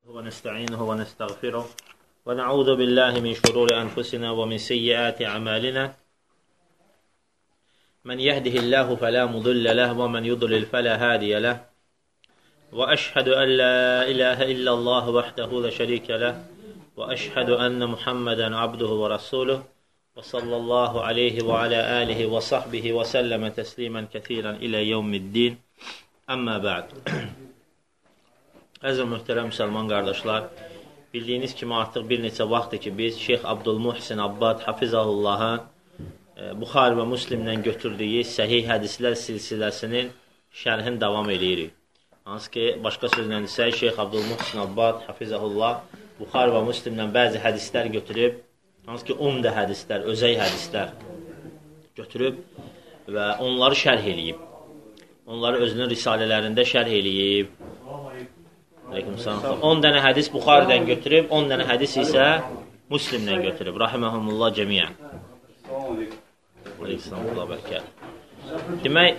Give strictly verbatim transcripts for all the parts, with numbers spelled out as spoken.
ونستعينه ونستغفره ونعوذ بالله من شرور أنفسنا ومن سيئات أعمالنا من يهده الله فلا مضل له ومن يضلل فلا هادي له وأشهد أن لا إله إلا الله وحده لا شريك له وأشهد أن محمدا عبده ورسوله وصلى الله عليه وعلى آله وصحبه وسلم تسليما كثيرا إلى يوم الدين أما بعد. Əziz möhtərəm müsəlman qardaşlar, bildiyiniz kimi artıq bir neçə vaxtdır ki, biz Şeyx Abdülmuhsin Abbad Hafizahullahın e, Buxari və Müslimdən götürdüyü səhih hədislər silsiləsinin şərhin davam edirik. Hansı ki, başqa sözlə desək, Şeyx Abdülmuhsin Abbad Hafizahullah Buxari və Müslimdən bəzi hədislər götürüb, hansı ki, umdə hədislər, özəy hədislər götürüb və onları şərh eləyib. Onları özünün risalələrində şərh eləyib. on dənə hədis Buxaridən götürüb, on dənə hədis isə Müslimdən götürüb. Rahiməhumullah cəmiyyən. Aleykümselam bərəkət. Demək,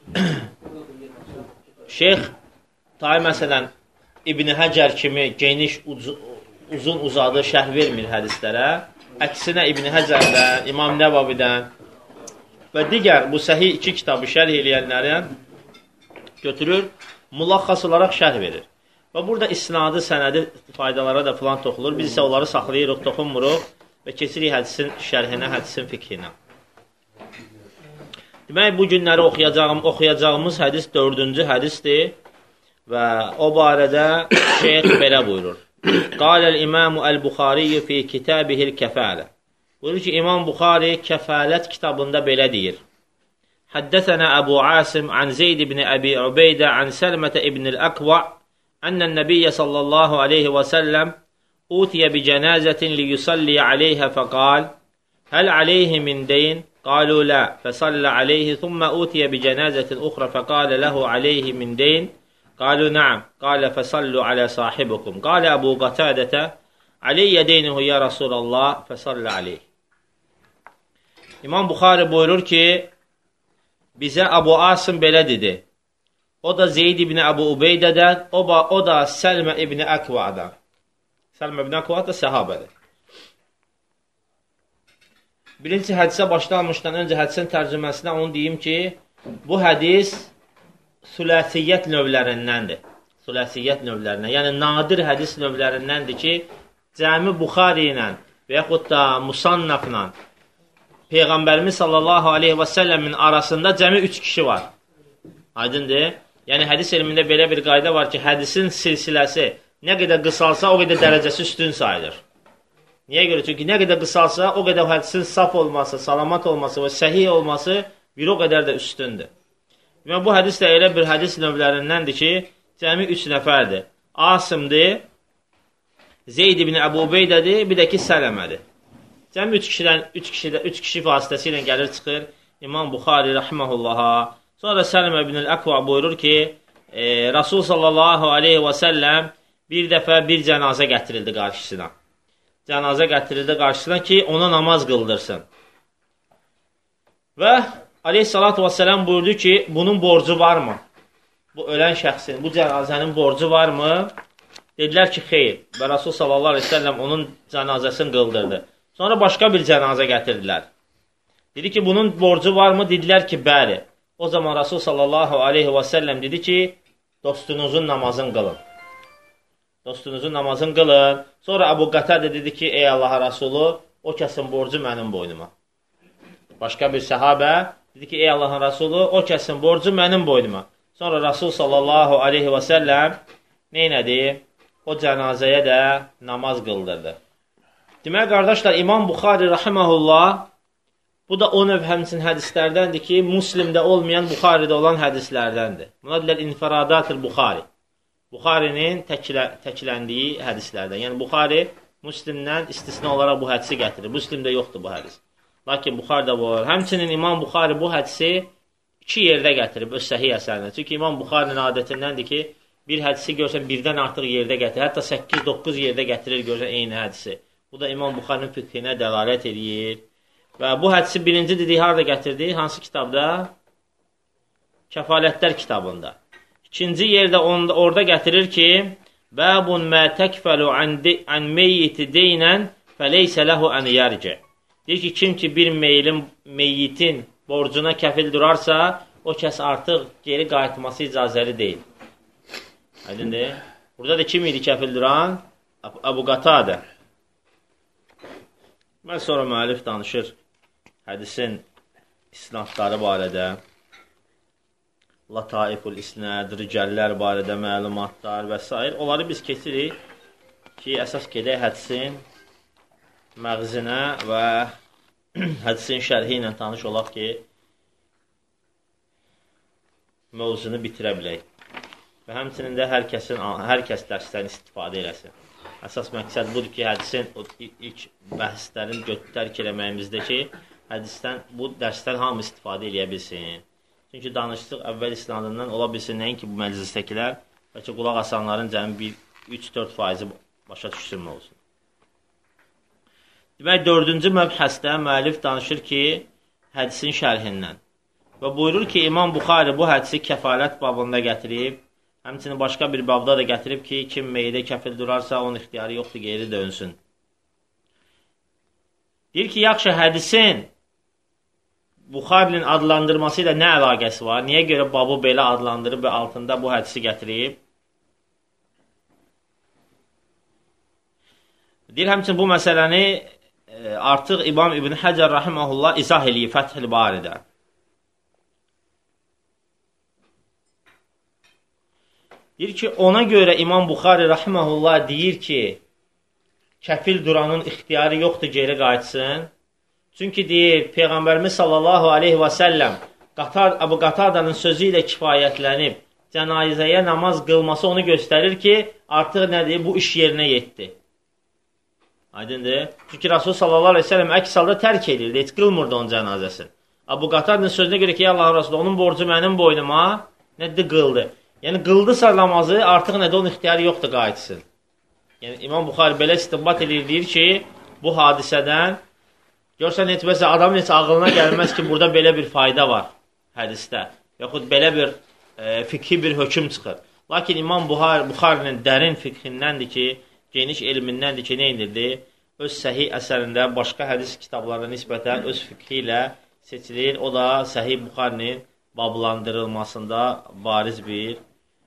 Şeyx tay məsələn İbn Həcər kimi geniş, uzun uzadı şərh vermir hədislərə. Əksinə İbn Həcərdən, İmam Nəvavidən və digər bu səhih iki kitabı şərh eləyənlərin götürür, mulaxas olaraq şərh verir. Və burada isnadı, sənədi faydalara da filan toxulur. Biz isə onları saxlayırıq, toxunmuruq və keçirik hədisin şərhinə, hədisin fikrinə. Demək, bu günləri oxuyacağım, oxuyacağımız hədis dördüncü hədisdir və o barədə şeyx belə buyurur. Qaləl İmamu Əl-Buxariyyə fi kitabihil kəfələ. Buyurur ki, İmam Buxari kəfələt kitabında belə deyir. Həddəsənə Əbu Asim an Zeyd ibn Əbi Ubeydə an Səlmətə ibn Əl-Əqva أن النبي صلى الله عليه وسلم أوتي بجنازة ليصلي عليها فقال هل عليه من دين؟ قالوا لا فصلى عليه ثم أوتي بجنازة أخرى فقال له عليه من دين؟ قالوا نعم قال فصلوا على صاحبكم قال أبو قتادة علي دينه يا رسول الله فصلى عليه. İmam Buxari buyurur ki, bizə Abu Asım belə dedi. O da Zeyd ibn Əbu Ubeydədən, o, o da Səlmə ibn Əqvadan. Səlmə ibn Əqva da səhabədir. Birinci hədisə başlanmışdan öncə hədisin tərcüməsinə onu deyim ki, bu hədis süləsiyyət növlərindəndir. Süləsiyyət növlərindən, yəni nadir hədis növlərindəndir ki, cəmi Buxari ilə və yaxud da Musannafla Peyğəmbərimiz sallallahu aleyhi və səlləmin arasında cəmi üç kişi var. Aydındır. Yəni, hədis elmində belə bir qayda var ki, hədisin silsiləsi nə qədər qısalsa, o qədər dərəcəsi üstün sayılır. Niyə görə? Çünki nə qədər qısalsa, o qədər hədisin saf olması, salamat olması və səhih olması bir o qədər də üstündür. Və bu hədis də elə bir hədis növlərindəndir ki, cəmi üç nəfərdir. Asımdır, Zeyd ibn Əbu Ubeydədir, bir də ki, Sələmədir. Cəmi üç kişidən, üç kişi, üç kişi vasitəsilə gəlir çıxır İmam Buxari rəhməhullaha. Sonra Səlmə ibn Əqva buyurur ki, e, Rasul sallallahu aleyhi və səlləm bir dəfə bir cənazə gətirildi qarşısına. Cənazə gətirildi qarşısına ki, ona namaz qıldırsın. Və aleyhissalatu və səlləm buyurdu ki, bunun borcu varmı? Bu ölən şəxsin, bu cənazənin borcu varmı? Dedilər ki, xeyr. Və Rasul sallallahu aleyhi və səlləm onun cənazəsini qıldırdı. Sonra başqa bir cənazə gətirdilər. Dedi ki, bunun borcu varmı? Dedilər ki, bəli. O zaman Rasul sallallahu aleyhi və səlləm dedi ki, dostunuzun namazını qılın. Dostunuzun namazını qılın. Sonra Əbu Qatadə dedi ki, ey Allah Rasulü, o kəsin borcu mənim boynuma. Başqa bir səhabə dedi ki, ey Allahın Rasulü, o kəsin borcu mənim boynuma. Sonra Rasul sallallahu aleyhi və səlləm neynədi? O cənazəyə də namaz qıldırdı. Demək, qardaşlar, İmam Buxari rahiməhullah, bu da o növ həmçin hədislərdəndir ki, Müslimdə olmayan, Buxaridə olan hədislərdəndir. Buna deyilər infiradat-ül Buxari. Buxarinin təklə, təkləndiyi hədislərdən. Yəni, Buxari Müslimdən istisna olaraq bu hədisi gətirir. Müslimdə yoxdur bu hədis. Lakin Buxaridə bu olur. Həmçinin İmam Buxari bu hədisi iki yerdə gətirib, öz səhih əsərində. Çünki İmam Buxarinin adətindəndir ki, bir hədisi görsən birdən artıq yerdə gətirir. Hətta səkkiz doqquz yerdə gətirir, görsən eyni hədisi. Bu da İmam Buxarinin fiqhinə dəlalət edir. Və bu hədisi birinci dediyi harada gətirdi? Hansı kitabda? Kəfalətlər kitabında. İkinci yerdə onda, orada gətirir ki, Bəbun mə təkfəlu ən meyyiti deynən fəleysə ləhu ən yərcə. Deyir ki, kim ki bir meylin, meyyitin borcuna kəfil durarsa, o kəs artıq geri qayıtması icazəli deyil. Aydındır. Burada da kim idi kəfil duran? Əbu Qatadə. Və sonra müəllif danışır hədisin isnadları barədə. Lataiful isnad, ricəllər barədə məlumatlar və s. Onları biz keçirik ki, əsas gedək hədisin məğzinə və hədisin şərhi ilə tanış olaq ki, mövzunu bitirə bilək. Və həmçinin də hər kəsin, hər kəs dərsdən istifadə eləsin. Əsas məqsəd budur ki, hədisin ilk bəhslərin tərk eləməyimizdə ki, hədisdən, bu dərsdən hamı istifadə eləyə bilsin. Çünki danışdıq əvvəl isnadından ola bilsin, nəyin ki, bu məclisdəkilər, bəlkə qulaq asanların cəmi üç dörd faizi başa düşsünmə olsun. Demək, dördüncü məbhəsdə müəllif danışır ki, hədisin şərhindən. Və buyurur ki, İmam Buxari bu hədisi kəfalət babında gətirib, həmçinin başqa bir babda da gətirib ki, kim meydə kəfil durarsa, onun ixtiyarı yoxdur, geri dönsün. Deyir ki, yaxşı, hədisin Buxarinin adlandırması ilə nə əlaqəsi var? Niyə görə babı belə adlandırıb və altında bu hədisi gətirib? Deyir, həmçinin bu məsələni artıq İmam İbn Həcər rahiməhullah izah eləyib Fəth-ül Baridə. Deyir ki, ona görə İmam Buxari rahiməhullah deyir ki, kəfil duranın ixtiyarı yoxdur, geri qayıtsın. Çünki deyir, Peyğəmbərimiz sallallahu aleyhi və səlləm Əbu Qatadanın sözü ilə kifayətlənib cənazəyə namaz qılması onu göstərir ki, artıq nədir? Bu iş yerinə yetdi. Aydındır. Çünki Rasul sallallahu aleyhi və səlləm əks halda tərk edirdi, heç qılmırdı onun cənazəsini. Əbu Qatadanın sözünə görə ki, Allah Rasulü, onun borcu mənim boynuma nədir? Qıldı. Yəni, qıldısa namazı, artıq nədir? Onun ixtiyarı yoxdur, qayıtsın. Yəni, İmam Buxari belə istinbat edir, deyir ki, bu hadisədən görsən, heç məsələn, adamın heç ağılına gəlməz ki, burada belə bir fayda var hədisdə. Yaxud belə bir e, fikhi bir hökm çıxır. Lakin İmam Buxarinin dərin fikhindəndir ki, geniş elmindəndir ki, nə indirdi? Öz səhih əsərində başqa hədis kitablarına nisbətən öz fikhi ilə seçilir. O da Səhih Buxarinin bablandırılmasında bariz bir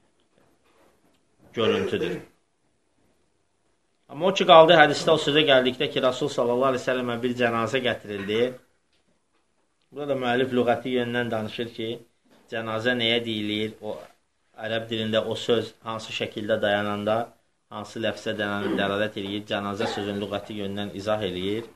görüntüdür. Amma o ki, qaldı hədisdə o sözə gəldikdə ki, Rasul sallallahu aleyhi ve səlləmə bir cənazə gətirildi. Burada da müəllif lüğəti yöndən danışır ki, cənazə nəyə deyilir? O ərəb dilində o söz hansı şəkildə dayananda, hansı ləfsə dəlalət edir? Cənazə sözün lüğəti yöndən izah edir.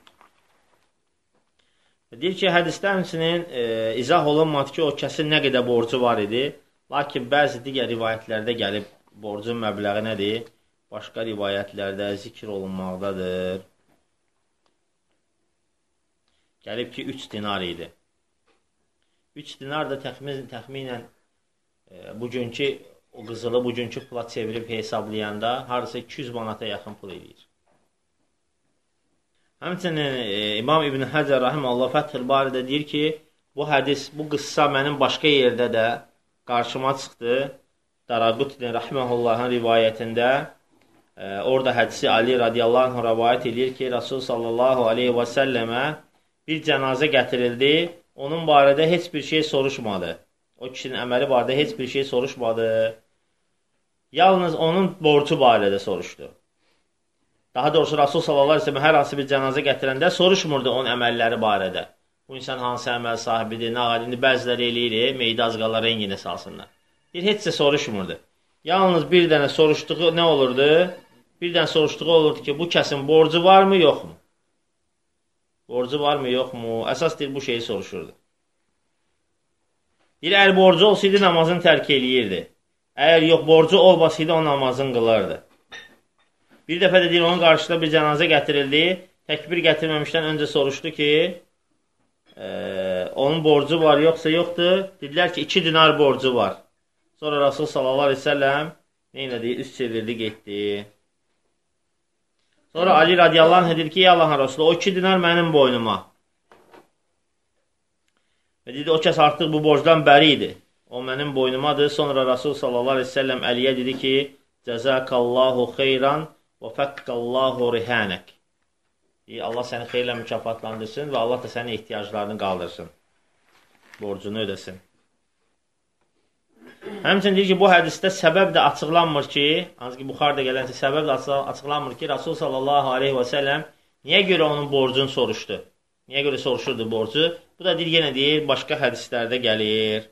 Deyir ki, hədisdə həmçinin e, izah olunmadı ki, o kəsin nə qədər borcu var idi. Lakin bəzi digər rivayətlərdə gəlib borcun məbləği nədir? Başqa rivayətlərdə zikr olunmaqdadır. Gəlib ki, üç dinar idi. üç dinar da təxmin, təxminən e, bugünkü o qızılı bugünkü pula çevirib hesablayanda harasa iki yüz manata yaxın pul edir. Həmçinin e, İmam İbn Həcər rahiməhullah Fəth-ül Baridə deyir ki, bu hədis, bu qıssa mənim başqa yerdə də qarşıma çıxdı. Daraqutni rahiməhullahın rivayətində e, orada hədisi Ali radiyallahu anh rəvayət edir ki, Rasul sallallahu aleyhi və səlləmə bir cənazə gətirildi, onun barədə heç bir şey soruşmadı. O kişinin əməli barədə heç bir şey soruşmadı. Yalnız onun borcu barədə soruşdu. Daha doğrusu Rasul sallallahu aleyhi ve sellem hər hansı bir cənazə gətirəndə soruşmurdu onun əməlləri barədə. Bu insan hansı əməl sahibidir, nə var? İndi bəziləri eləyir, meydə azqallara enginə salsınlar. Bir heç də soruşmurdu. Yalnız bir dənə soruşduğu nə olurdu? Bir dənə soruşduğu olurdu ki, bu kəsin borcu varmı, yoxmu? Borcu varmı, yoxmu? Əsas deyir, bu şeyi soruşurdu. Deyir, əgər borcu olsaydı, namazını tərk eləyirdi. Əgər yox, borcu olmasaydı, o namazını qılardı. Bir dəfə də deyir, onun qarşısında bir cənazə gətirildi. Təkbir gətirməmişdən öncə soruşdu ki, e, onun borcu var, yoxsa yoxdur. Dedilər ki, iki dinar borcu var. Sonra Rasul sallallahu aleyhi ve sellem neynədi? Üst çevirdi, getdi. Sonra Ali radiyallahu anh edir ki, ey Allahın Rasulü, o iki dinar mənim boynuma. Və dedi, o kəs artıq bu borcdan bəri idi. O mənim boynumadır. Sonra Rasul sallallahu aleyhi ve sellem Əliyə dedi ki, Cəzəkallahu xeyran və fəkkallahu rihanək. Allah səni xeyirlə mükafatlandırsın və Allah da sənin ehtiyaclarını qaldırsın. Borcunu ödəsin. Həmçinin deyir ki, bu hədisdə səbəb də açıqlanmır ki, hansı ki, Buxarıda gələnsə səbəb də açıqlanmır ki, Rasul sallallahu aleyhi və səlləm niyə görə onun borcunu soruşdu? Niyə görə soruşurdu borcu? Bu da deyir, yenə deyir, başqa hədislərdə gəlir.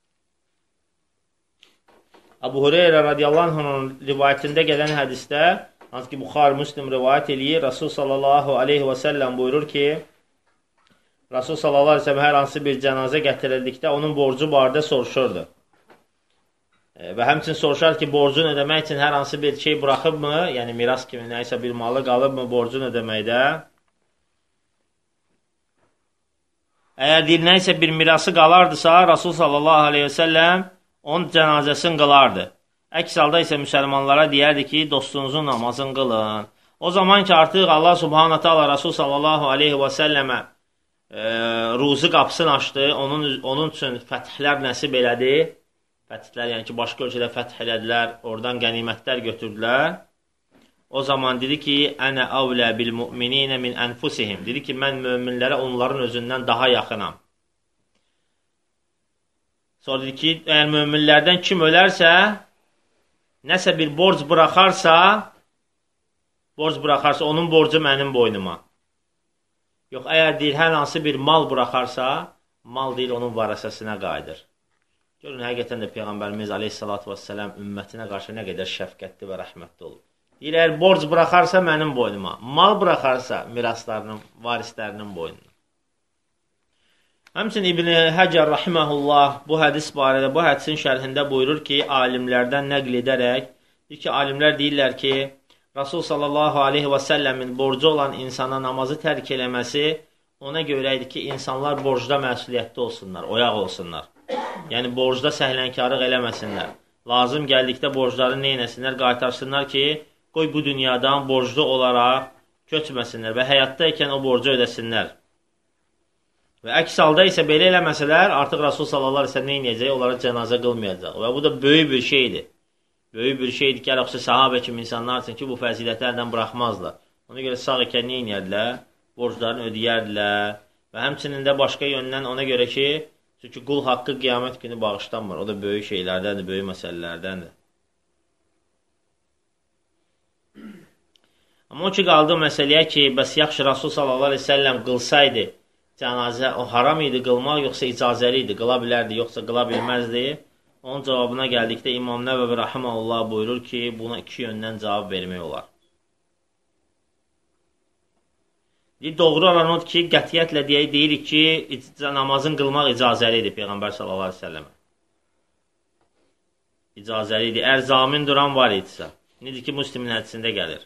Əbu Hüreyrə radiyallahu anh'ın rivayətində gələn hədisdə, hansı ki, Buxarı Müslim rivayət eləyir, Rasul sallallahu aleyhi və səlləm buyurur ki, Rasul sallallahu aleyhi və səlləm hər hansı bir cənazə gətirildikdə onun borcu barədə soruşurdu. Və həmçinin soruşar ki, borcunu ödəmək üçün hər hansı bir şey buraxıbmı, yəni miras kimi nəysə bir malı qalıbmı borcunu ödəməkdə. Əgər deyil, nəysə bir mirası qalardısa, Rasul sallallahu aleyhi və səlləm onun cənazəsini qılardı. Əks halda isə müsəlmanlara deyərdi ki, dostunuzun namazını qılın. O zaman ki, artıq Allah subhanətə Allah Rasul sallallahu aleyhi və səlləmə e, ruzi qapısını açdı, onun, onun üçün fəthlər nəsib elədi. Fəthlər, yəni ki, başqa ölkədə fəth elədilər, oradan qənimətlər götürdülər. O zaman dedi ki, ənə əvlə bil mü'mininə min ənfusihim. Dedi ki, mən möminlərə onların özündən daha yaxınam. Sonra dedi ki, əgər möminlərdən kim ölərsə, nəsə bir borc buraxarsa, borc buraxarsa, onun borcu mənim boynuma. Yox, əgər deyir, hər hansı bir mal buraxarsa, mal deyil, onun varasəsinə qayıdır. Görün, həqiqətən də Peyğəmbərimiz aleyhissalatu vesselam ümmətinə qarşı nə qədər şəfqətli və rəhmətli olur. Deyir, əgər borc buraxarsa mənim boynuma, mal buraxarsa miraslarının, varislərinin boynuna. Həmçinin İbn Həcər rahiməhullah bu hədis barədə, bu hədisin şərhində buyurur ki, alimlərdən nəql edərək, deyir ki, alimlər deyirlər ki, Rasul sallallahu aleyhi və səlləmin borcu olan insana namazı tərk eləməsi ona görə idi ki, insanlar borcda məsuliyyətli olsunlar, oyaq olsunlar. Yəni, borcda səhlənkarıq eləməsinlər. Lazım gəldikdə borcları neynəsinlər, qaytarsınlar ki, qoy bu dünyadan borclu olaraq köçməsinlər və həyatdaykən o borcu ödəsinlər. Və əks halda isə belə eləməsələr, artıq Rasul sallallahu aleyhi və səlləm neynəyəcək, onlara cənazə qılmayacaq. Və bu da böyük bir şeydir. Böyük bir şeydir ki, əlaqsə sahabə kimi insanlar üçün ki, bu fəzilətlərdən buraxmazlar. Ona görə sağ ikən neynəyədilər? Borclarını ödəyərdilər və həmçinin də başqa yöndən ona görə ki, çünki qul haqqı qiyamət günü bağışlanmır. O da böyük şeylərdəndir, böyük məsələlərdəndir. Amma o ki, qaldı məsələyə ki, bəs yaxşı Rasul sallallahu aleyhi və səlləm qılsaydı, cənazə o haram idi qılmaq, yoxsa icazəli idi, qıla bilərdi, yoxsa qıla bilməzdi. Onun cavabına gəldikdə İmam Nəvəvi rahimehullah buyurur ki, buna iki yöndən cavab vermək olar. Doğru olan odur ki, qətiyyətlə deyirik ki, namazın qılmaq icazəlidir Peyğəmbər sallallahu aleyhi və səlləmə. İcazəlidir. Əgər zamin duran var idisə. Necə ki, Müslimin hədisində gəlir.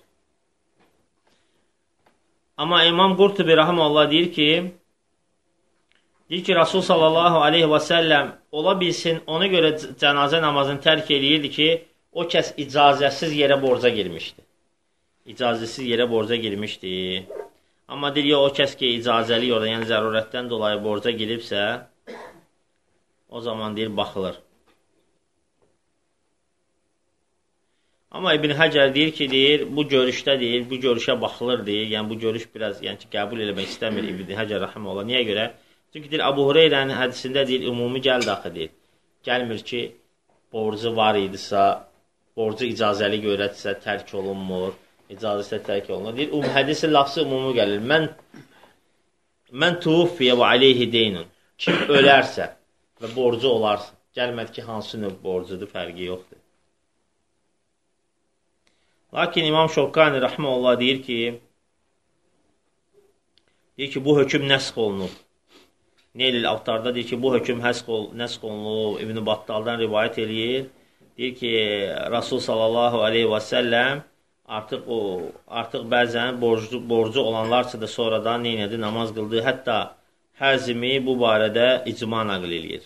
Amma İmam Qurtubi rahimehullah deyir ki, deyir ki, Rasul sallallahu aleyhi və səlləm ola bilsin, ona görə cənazə namazını tərk eləyirdi ki, o kəs icazəsiz yerə borca girmişdi. İcazəsiz yerə borca girmişdi. Amma deyir, o kəs ki, icazəli orada, yəni zərurətdən dolayı borca giribsə, o zaman deyir, baxılır. Amma İbn Həcər deyir ki, deyir, bu görüşdə deyir, bu görüşə baxılır deyir, yəni bu görüş biraz, yəni ki, qəbul eləmək istəmir İbn Həcər rahimehullah. Niyə görə? Çünki deyir, Əbu Hüreyrənin hədisində deyir, ümumi gəldi axı deyir. Gəlmir ki, borcu var idisə, borcu icazəli görətsə, tərk olunmur. İcazəsə tərk olunur. Deyir, um, hədisin lafzı ümumi gəlir. Mən mən tuvfiyə və aleyhi deynun. Kim ölərsə və borcu olarsa, gəlmədi ki, hansı növ borcudur, fərqi yoxdur. Lakin İmam Şovkani rahimehullah deyir ki, deyir ki, bu hökm nəsx olunub. Neylil Avtarda deyir ki, bu hökm nəsx olunub. İbn Battaldan rivayət eləyir. Deyir ki, Rasul sallallahu aleyhi və səlləm Artıq o, artıq bəzən borcu, borcu olanlarsa da sonradan neynədi, namaz qıldı. Hətta Həzimi bu barədə icma nəql eləyir.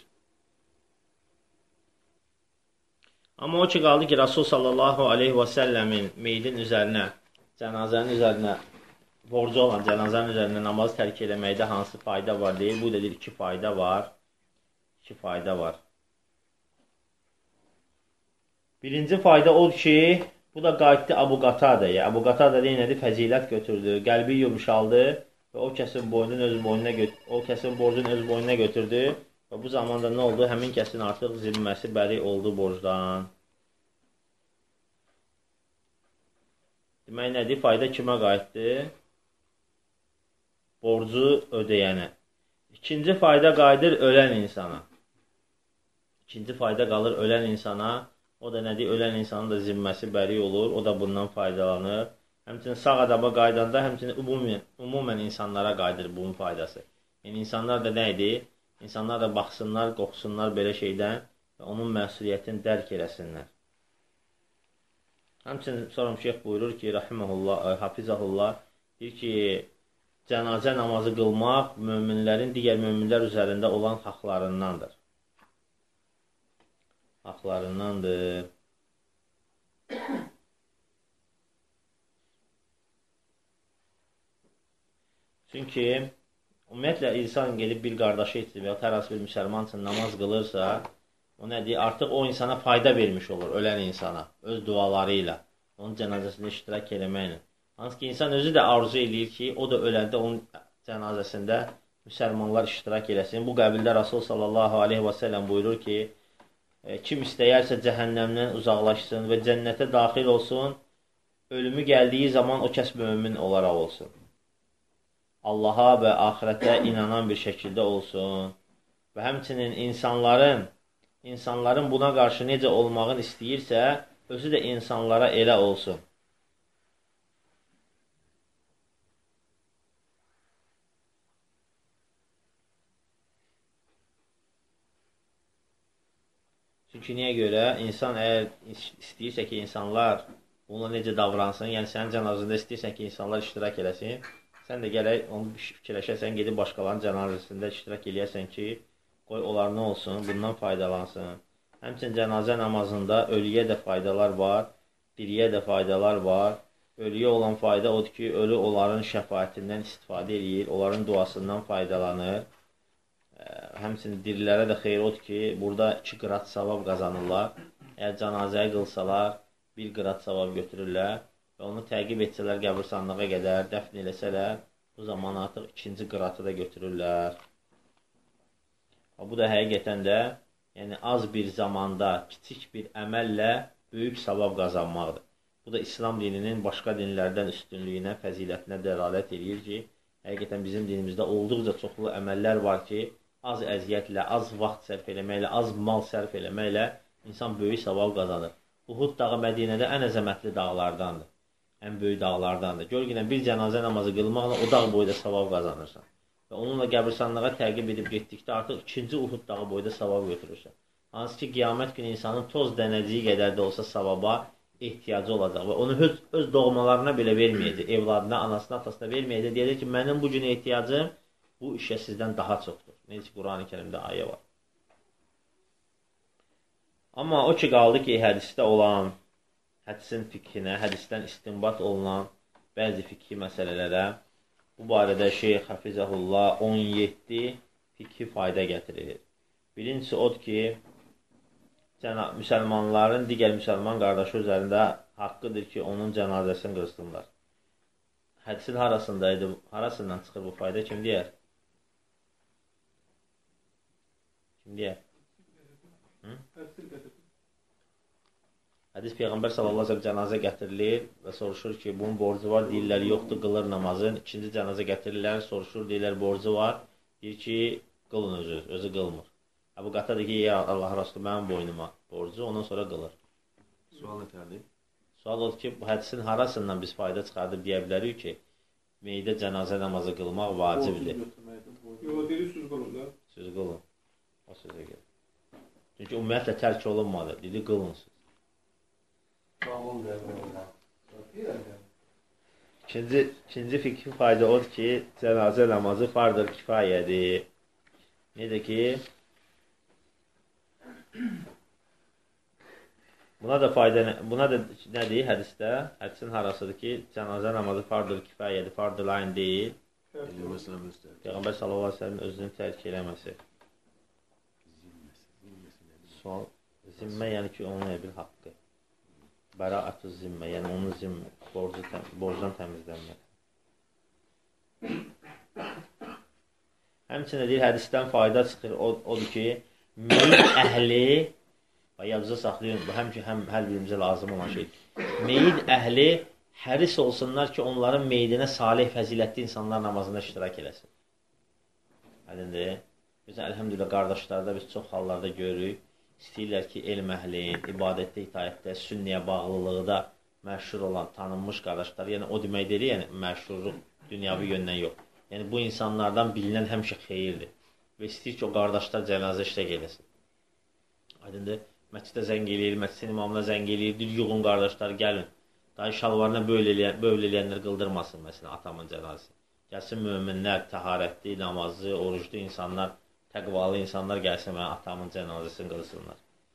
Amma o ki, qaldı ki, Rasul sallallahu aleyhi və səlləmin meydin üzərinə, cənazənin üzərinə, borcu olan cənazənin üzərinə namaz tərk eləməkdə hansı fayda var deyil. Bu da deyir, iki fayda var. İki fayda var. Birinci fayda odur ki, bu da qayıtdı Əbu Qatadəyə. Əbu Qatadə deyildi, fəzilət götürdü, qəlbi yumuşaldı və o kəsin boynun öz boynuna götürdü, o kəsin borcunu öz boynuna götürdü və bu zamanda nə oldu? Həmin kəsin artıq zimməsi bəri oldu borcdan. Demək nədir? Fayda kimə qayıtdı? Borcu ödəyənə. İkinci fayda qayıdır ölən insana. İkinci fayda qalır ölən insana. O da nədir? Ölən insanın da zimməsi bəri olur. O da bundan faydalanır. Həmçinin sağ adama qaydanda, həmçinin umumən, umumən insanlara qayıdır bunun faydası. Yəni, insanlar da nə idi? İnsanlar da baxsınlar, qoxsunlar belə şeydən və onun məsuliyyətini dərk eləsinlər. Həmçinin sonra şeyx buyurur ki, rahiməhullah, hafizəhullah, deyir ki, cənazə namazı qılmaq möminlərin digər möminlər üzərində olan haqlarındandır. Haqlarındandır. Çünki ümumiyyətlə insan gedib bir qardaşı üçün və ya hər hansı bir müsəlman üçün namaz qılırsa, o nədir? Artıq o insana fayda vermiş olur, ölən insana, öz duaları ilə, onun cənazəsində iştirak eləməklə. Hansı ki, insan özü də arzu eləyir ki, o da öləndə onun cənazəsində müsəlmanlar iştirak eləsin. Bu qəbildə Rasul sallallahu aleyhi və səlləm buyurur ki, kim istəyərsə cəhənnəmdən uzaqlaşsın və cənnətə daxil olsun, ölümü gəldiyi zaman o kəs mömin olaraq olsun. Allaha və axirətə inanan bir şəkildə olsun. Və həmçinin insanların, insanların buna qarşı necə olmağını istəyirsə, özü də insanlara elə olsun. Çünki niyə görə? İnsan əgər istəyirsə ki, insanlar bununla necə davransın, yəni sənin cənazında istəyirsən ki, insanlar iştirak eləsin, sən də gələk onu fikirləşəsən, gedib başqalarının cənazəsində iştirak eləyəsən ki, qoy onlar nə olsun, bundan faydalansın. Həmçinin cənazə namazında ölüyə də faydalar var, diriyə də faydalar var. Ölüyə olan fayda odur ki, ölü onların şəfaətindən istifadə edir, onların duasından faydalanır. Həmçinin dirilərə də xeyir odur ki, burada iki qırat savab qazanırlar. Əgər cənazəyə qılsalar, bir qırat savab götürürlər və onu təqib etsələr qəbirstanlığa qədər, dəfn eləsələr, bu zaman artıq ikinci qıratı da götürürlər. Bu da həqiqətən də yəni, az bir zamanda, kiçik bir əməllə böyük savab qazanmaqdır. Bu da İslam dininin başqa dinlərdən üstünlüyünə, fəzilətinə dəlalət edir ki, həqiqətən bizim dinimizdə olduqca çoxlu əməllər var ki, az əziyyətlə, az vaxt sərf eləməklə, az mal sərf eləməklə insan böyük savab qazanır. Uhud dağı Mədinədə ən əzəmətli dağlardandır, ən böyük dağlardandır. Gör ki, bir cənazə namazı qılmaqla o dağ boyda savab qazanırsan. Və onunla qəbirstanlığa təqib edib getdikdə artıq ikinci Uhud dağı boyda savab götürürsən. Hansı ki, qiyamət günü insanın toz dənəciyi qədər də olsa savaba ehtiyacı olacaq və onu öz, öz doğmalarına belə verməyəcək, evladına, anasına, atasına verməyəcək. Deyəcək ki, mənim bu gün ehtiyacım bu işə sizdən daha çoxdur. Necə Quran-ı Kərimdə ayə var. Amma o ki, qaldı ki, hədisdə olan, hədisin fikrinə, hədisdən istinbat olunan bəzi fikri məsələlərə, bu barədə Şeyx Hafizəhullah on yeddi fikri fayda gətirir. Birincisi odur ki, müsəlmanların digər müsəlman qardaşı üzərində haqqıdır ki, onun cənazəsini qılsınlar. Hədisin harasındaydı, harasından çıxır bu fayda, kim deyər? Kim deyər? Hədis Peyğəmbər sallallahu əleyhi və səlləm cənazə gətirilir və soruşur ki, bunun borcu var, deyirlər, yoxdur, qılır namazın. İkinci cənazə gətirirlər, soruşur, deyirlər, borcu var. Deyir ki, qılın özü, özü qılmır. Əbu Qatadə ki, ya Allah Rasulü mənim boynuma borcu, ondan sonra qılır. Sual etərdik. Sual odur ki, bu hədisin harasından biz fayda çıxardıb deyə bilərik ki, meydə cənazə namazı qılmaq vacibdir. Yox, deyir, süz qılın da. Süz qılın. O sözə gəlir. Çünki ümumiyyətlə tərk olunmadı. Dedi, qılınsız. İkinci, ikinci fikri fayda odur ki, cənazə namazı fardır kifayədir. Necə ki, buna da fayda, buna da nədir hədisdə? Hədisin harasıdır ki, cənazə namazı fardır kifayədir, fardır layn deyil. Peyğəmbər sallallahu əleyhi və səlləm özünü tərk eləməsi. Sual, zimmə yəni ki, onun bir haqqı. bəraətü zimmə, yəni onun zimmə, borcu, borcdan təmizlənmək. Həmçinin deyir, hədisdən fayda çıxır, o, odur ki, meyit əhli, yadınıza saxlayın, bu həmçin həm hər birimizə lazım olan şey. Meyit əhli həris olsunlar ki, onların meyidinə salih, fəzilətli insanlar namazında iştirak eləsin. Hədindir. Biz, əlhəmdülillah, qardaşlarda biz çox hallarda görürük. İstəyirlər ki, elm əhlin, ibadətdə, itayətdə, sünniyə bağlılığı da məşhur olan, tanınmış qardaşlar, yəni o demək deyir, yəni məşhurluq dünyavi yöndən yox. Yəni bu insanlardan bilinən həmişə xeyirdir. Və istəyir ki, o qardaşlar cənazə iştirak eləsin. Aydındır. Məscidə zəng eləyir, məscidin imamına zəng eləyir, deyir, yuğun qardaşlar, gəlin. Dayı şalvarına böyle eləyənlər qıldırmasın, məsələn, atamın cənazəsi. Gəlsin möminlər, təharətli, namazlı, oruclu insanlar, təqvalı insanlar gəlsin və atamın cənazəsini qılsınlar.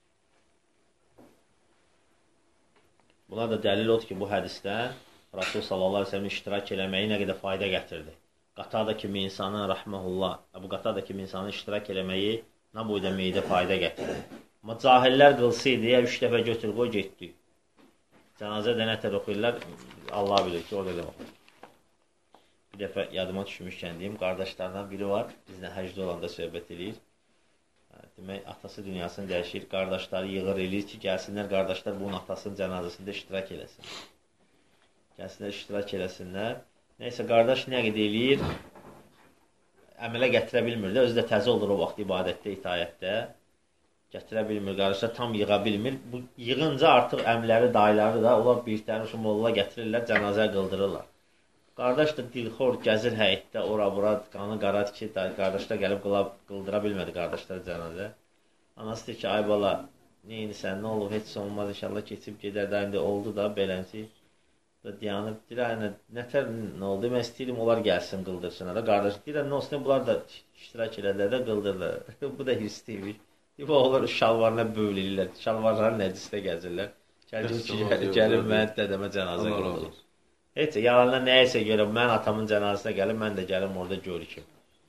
Buna da dəlil odur ki, bu hədisdən Rasul sallallahu aleyhi ve sellem iştirak eləməyi nə qədər fayda gətirdi. Qatada kimi insanın, rəhməhullah, bu qatada kimi insanın iştirak eləməyi nə boyda meydə fayda gətirdi. Amma cahillər qılsaydı, ya üç dəfə götür, qoy, getdi. Cənazə nətər oxuyurlar, Allah bilir ki, o da oxuyur. Bir dəfə yadıma düşmüşkən deyim, qardaşlarından biri var, bizlə həcdə olanda söhbət edir. Demək, atası dünyasını dəyişir, qardaşları yığır eləyir ki, gəlsinlər, qardaşlar bunun atasının cənazəsində iştirak eləsin. Gəlsinlər, iştirak eləsinlər. Nəysə, qardaş nə qədər eləyir, əmələ gətirə bilmir də, özü də təzə olur o vaxt ibadətdə, itayətdə. Gətirə bilmir, qardaşlar tam yığa bilmir. Bu yığınca artıq əmləri, dayıları da, onlar bir tane şu molla gətirirlər, cənazə qıldırırlar. Qardaş da dilxor gəzir həyətdə, ora-bura, qanı qaradır ki, qardaşlar gəlib qıldıra bilmədi qardaşlar cənazə. Anası deyir ki, ay bala, neyinisən, nə olub, heç olmaz, inşallah keçib gedər də, indi oldu da, belənci. Dayanıb, deyir, nətər nə oldu, mən istəyirim, onlar gəlsin, qıldırsınlar da, qardaş. Deyir, nə olsun, bunlar da iştirak edərlər də, qıldırırlar. Bu da hissiymiş. Deyir, onlar şalvarına böyləyirlər, şalvarları nəcistə gəzirlər. Gəlin, mən dədəmə cənazə qıldır. Heç, yalanlar nəyəsə görə, mən atamın cənazəsinə gəlib, mən də gəlim orada görüküm.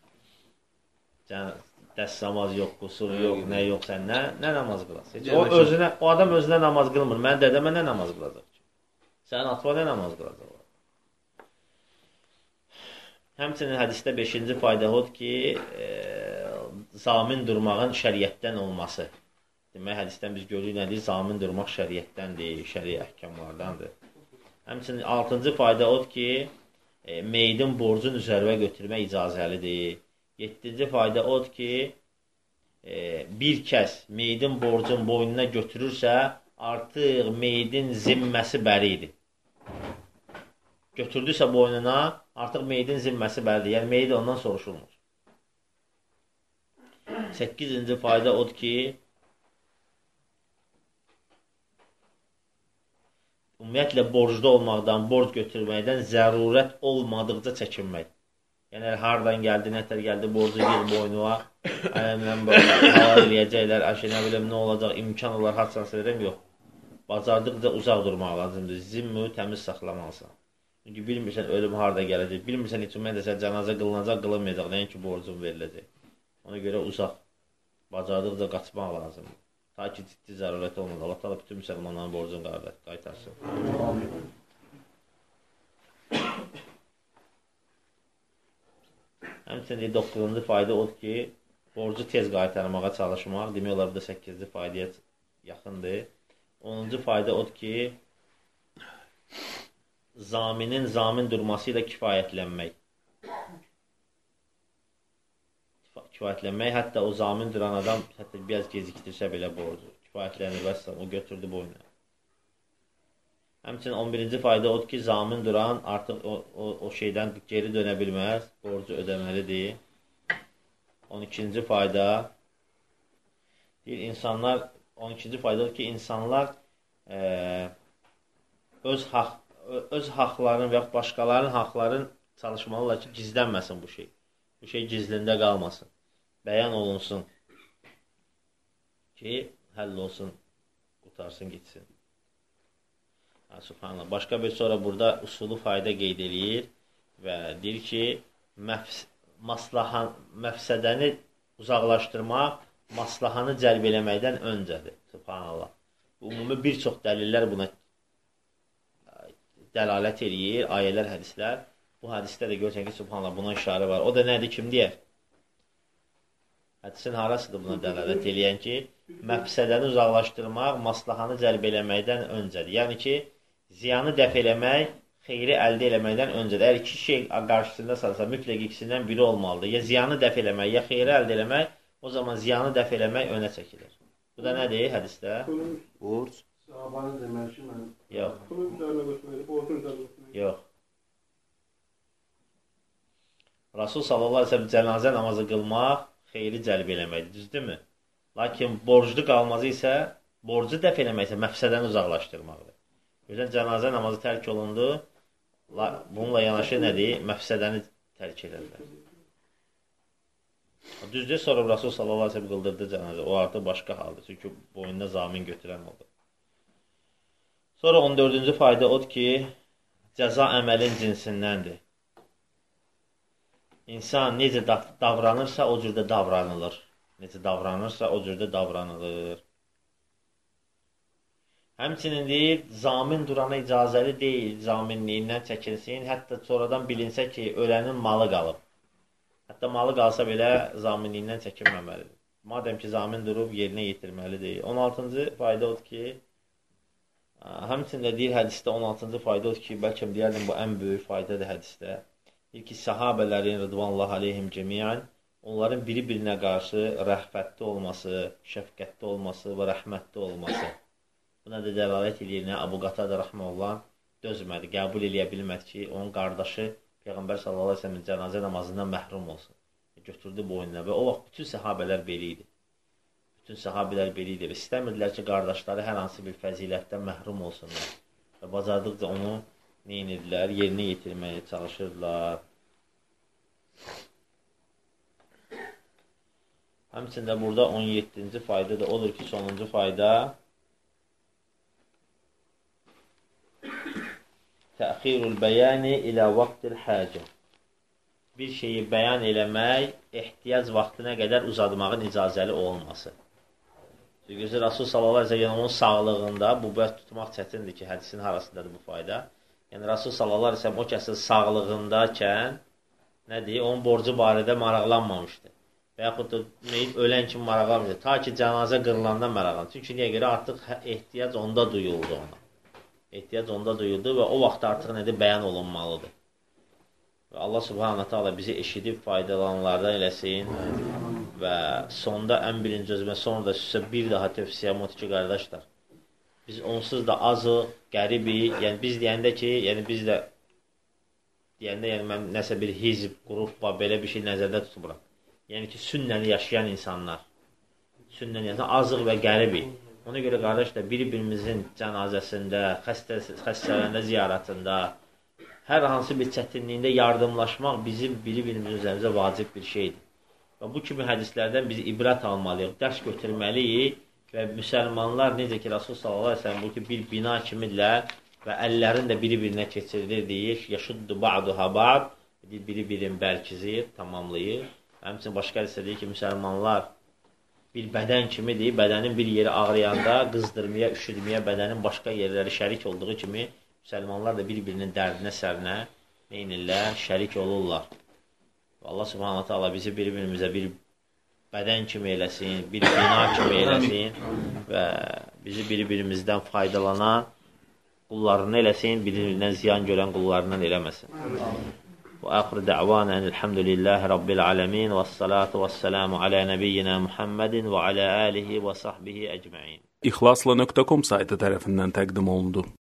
Dəstəmaz yox, qusur yox, nə yox, sən nə, nə namaz qılasın? O, özünə, o adam özünə namaz qılmır, mən dədəmə nə namaz qılacaq ki? Sənin atva nə namaz qılacaq? Həmçinin hədisdə beşinci fayda odur ki, e, zamin durmağın şəriətdən olması. Demək, hədisdən biz görürük nədir? Zamin durmaq şəriətdəndir, şəri əhkamlardandır. Həmçinin altıncı fayda odur ki, e, meydin borcun üzərvə götürmək icazəlidir. Yeddinci fayda odur ki, e, bir kəs meydin borcun boynuna götürürsə, artıq meydin zimməsi bəridir. Götürdüysə boynuna, artıq meydin zimməsi bəridir. Yəni, meyd ondan soruşulmur. Səkkizinci fayda odur ki, ümumiyyətlə, borcda olmaqdan, borc götürməkdən zərurət olmadıqca çəkinmək. Yəni, hardan gəldi, nətər gəldi, borcu yığ boynuna, ələmlə halal eləyəcəklər, əşə, nə biləm, nə olacaq, imkan olar, haçansı verəm, yox. Bacardıqca uzaq durmaq lazımdır, zimmi təmiz saxlamalısan. Çünki bilmirsən, ölüm harada gələcək, bilmirsən, heç mən desən, cənazə qılınacaq, qılınmayacaq, nəyin ki, borcun veriləcək. Ona görə uzaq, bacardıqca qaçmaq lazımdır. Ta ki, ciddi zərurət olmadı. Allah təala bütün müsəlmanların borcunu qaytarsın. Həmçinin doqquzuncu fayda odur ki, borcu tez qaytarmağa çalışmaq. Demək olar, bu da səkkizinci faydaya yaxındır. onuncu fayda odur ki, zaminin zamin durması ilə kifayətlənmək. Kifayətlənmək, hətta o zamin duran adam hətta biraz gecikdirsə belə borcu. Kifayətlənir və o götürdü boyuna. Həmçinin on birinci fayda odur ki, zamin duran artıq o, o, o şeydən geri dönə bilməz, borcu ödəməlidir. on ikinci fayda deyir, insanlar, on ikinci fayda odur ki, insanlar e, öz, haq, öz haqlarının və başqalarının haqlarının çalışmalılar ki, gizlənməsin bu şey. Bu şey gizlində qalmasın. Bəyan olunsun ki, həll olsun, qutarsın, gitsin. Ha, subhanallah. Başqa bir sonra burada usulu fayda qeyd edir və deyir ki, məfs maslahan, məfsədəni uzaqlaşdırmaq, maslahanı cəlb eləməkdən öncədir. Subhanallah. Ümumi bir çox dəlillər buna dəlalət eləyir, ayələr, hədislər. Bu hədisdə də görürsən ki, subhanallah, buna işarə var. O da nədir, kim deyər? Hədisin harasıdır buna dəlalət eləyən ki, məfsədəni uzaqlaşdırmaq, maslahanı cəlb eləməkdən öncədir. Yəni ki, ziyanı dəf eləmək, xeyri əldə eləməkdən öncədir. Əgər iki şey qarşısında salsa, mütləq ikisindən biri olmalıdır. Ya ziyanı dəf eləmək, ya xeyri əldə eləmək, o zaman ziyanı dəf eləmək önə çəkilir. Bu da nədir hədisdə? Borc. Sahabanı demək ki, mən... Yox. Bunun üzərinə götürməkdir, borcun üzərinə götürməkdir. Yox. Rasul sallallahu aleyhi ve sellem cənazə namazı qılmaq xeyri cəlb eləməkdir, düzdürmü? Lakin borclu qalmazı isə, borcu dəf eləmək isə məfsədəni uzaqlaşdırmaqdır. Gözən cənazə namazı tərk olundu, bununla yanaşı nədir? Məfsədəni tərk edirlər. Düzdür, sonra Rasul sallallahu aleyhi ve sellem qıldırdı cənazə. O artıq başqa haldır, çünki boynuna zamin götürən oldu. Sonra on dördüncü fayda odur ki, cəza əməlin cinsindəndir. İnsan necə davranırsa, o cürdə davranılır. Necə davranırsa, o cürdə davranılır. Həmçinin deyir, zamin durana icazəli deyil, zaminliyindən çəkilsin. Hətta sonradan bilinsə ki, ölənin malı qalıb. Hətta malı qalsa belə zaminliyindən çəkinməməlidir. Madəm ki, zamin durub, yerinə yetirməlidir. on altıncı fayda odur ki, həmçində deyir hədisdə on altıncı fayda odur ki, bəlkə deyərdim, bu ən böyük faydadır hədisdə. Deyir ki, sahabələrin, rıdvanullah aleyhim cəmiyyən, onların biri-birinə qarşı rəhfətli olması, şəfqətli olması və rəhmətli olması. Buna da dəlalət edir, nə Əbu Qatada rəhməllah dözmədi, qəbul eləyə bilmədi ki, onun qardaşı Peyğəmbər sallallahu aleyhi ve sellem cənazə namazından məhrum olsun. Götürdü boynuna və o vaxt bütün səhabələr belə idi. Bütün səhabələr belə idi və istəmirdilər ki, qardaşları hər hansı bir fəzilətdən məhrum olsunlar. Və bacardıqca onu neynirlər, yerinə yetirməyə çalışırlar. Həmçində burada on yeddinci fayda da odur ki, sonuncu fayda təxirul bəyəni ilə vaxtil həcə. Bir şeyi bəyan eləmək, ehtiyac vaxtına qədər uzadmağın icazəli olması. Çünki Rasul sallallahu aleyhi ve sellem onun sağlığında, bu bəs tutmaq çətindir ki, hədisin harasındadır bu fayda. Yəni Rasul sallallahu aleyhi ve sellem o kəsin sağlığındakən, nədir, onun borcu barədə maraqlanmamışdı. Və yaxud da ölən kimi maraqlanmışdı. Ta ki, cənazə qırılanda maraqlanmışdı. Çünki niyə görə artıq ehtiyac onda duyuldu ona. Ehtiyac onda duyuldu və o vaxt artıq nədir, bəyan olunmalıdır. Və Allah subhanahu ta'ala bizi eşidib faydalananlardan eləsin və sonda ən birinci özümə, sonra da sizə bir daha tövsiyəm odur ki, qardaşlar, biz onsuz da azıq, qəribik, yəni biz deyəndə ki, yəni biz də deyəndə, yəni mən nəsə bir hizb, qrup var, belə bir şey nəzərdə tutmuram. Yəni ki, sünnəni yaşayan insanlar, sünnəni yaşayan, azıq və qəribik. Ona görə qardaşlar, bir-birimizin cənazəsində, xəstələndə, ziyarətində, hər hansı bir çətinliyində yardımlaşmaq bizim bir-birimizin üzərimizə vacib bir şeydir. Və bu kimi hədislərdən biz ibrət almalıyıq, dərs götürməliyik və müsəlmanlar, necə ki, Rasul sallallahu aleyhi ve sellem bu ki, bir bina kimidirlər və əllərin də biri-birinə keçirilir, deyir, yaşuddu ba'duha ba'd, biri-birin bərkizir, tamamlayır. Həmçinin başqa hədisdə deyir ki, müsəlmanlar bir bədən kimidir, bədənin bir yeri ağrıyanda qızdırmaya, üşüdməyə, bədənin başqa yerləri şərik olduğu kimi, müsəlmanlar da bir-birinin dərdinə, sərinə neynirlər, şərik olurlar. Allah subhanahu ta'ala bizi bir-birimizə bir bədən kimi eləsin, bir bina kimi eləsin və bizi bir-birimizdən faydalanan qullarını eləsin, bir-birindən ziyan görən qullarından eləməsin. وآخر دعوانا أن الحمد لله رب العالمين والصلاة والسلام على نبينا محمد وعلى آله وصحبه أجمعين. İxlasla nöqtə com saytı tərəfindən təqdim olundu.